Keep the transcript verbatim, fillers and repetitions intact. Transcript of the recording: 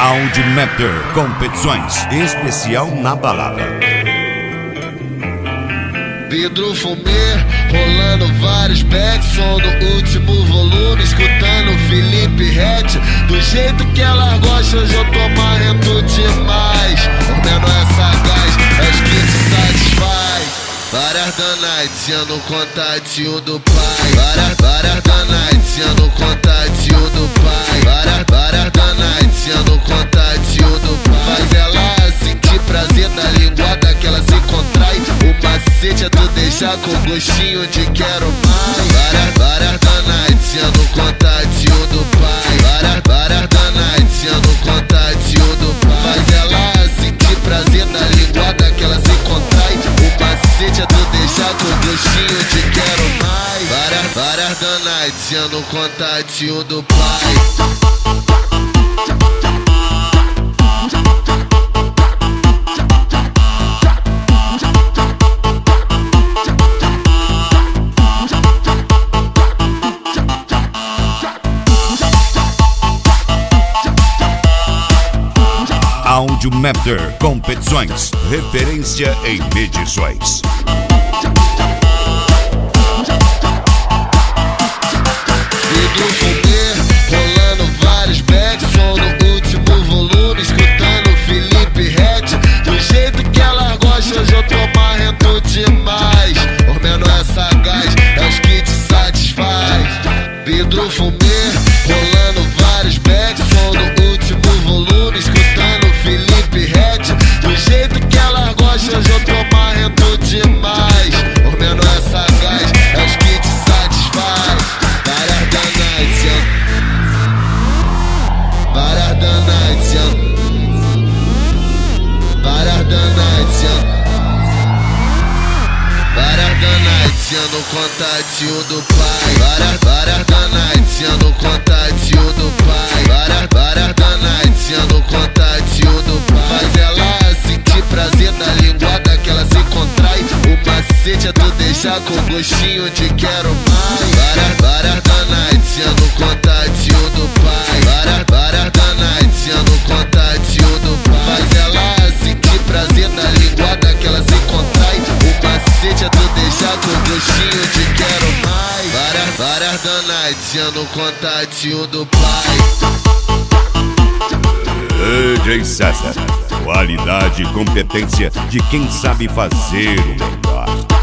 Audimapter Competições, especial na balada. Vidro fumê, rolando vários backs, som no último volume, escutando Felipe Ret. Do jeito que ela gosta, hoje eu tô marrento demais. Comendo essa gás, é os que te satisfaz. Várias danaites no contatinho do pai. Várias, várias danaites no contatinho do pai. Várias, várias danaites no contatinho do pai. Faz ela sentir prazer da linguada que ela se contrai. O macete é tu deixar com gostinho de quero mais. Várias, várias danaites no contatinho do pai. Várias, várias danaites no contatinho do pai. Faz ela sentir prazer da linguada que ela se contrai. O macete é tu deixar com gostinho de quero mais. Várias, várias danaites no contatinho do pai. Audimapter Competições, referência em medições. Vidro fumê, rolando vários backs, som no último volume, escutando Felipe Ret. Do jeito que ela gosta, hoje eu tô marrento demais. Comendo essa gás, é os que te satisfaz. Vidro fumê, rolando vários backs, som no último volume, escutando Felipe Ret. Do jeito que ela gosta, hoje eu tô marrento demais. Comendo essa gás, é os que te satisfaz. Várias danaites, várias danaites, várias danaites, várias danaites no contatinho do pai. Várias, várias danaites no contatinho do pai. Várias, várias danaites no contatinho do pai. Faz ela sentir prazer da linguada que ela se contrai. O macete é tu deixar com gostinho de quero mais. Várias, várias danaites no contatinho do pai. Várias, várias danaites no contatinho do pai. Faz ela sentir prazer da linguada que ela se contrai. O macete é tu deixar com gostinho de quero mais. Várias, várias danaites no contatinho do pai. D J César, qualidade e competência de quem sabe fazer o melhor.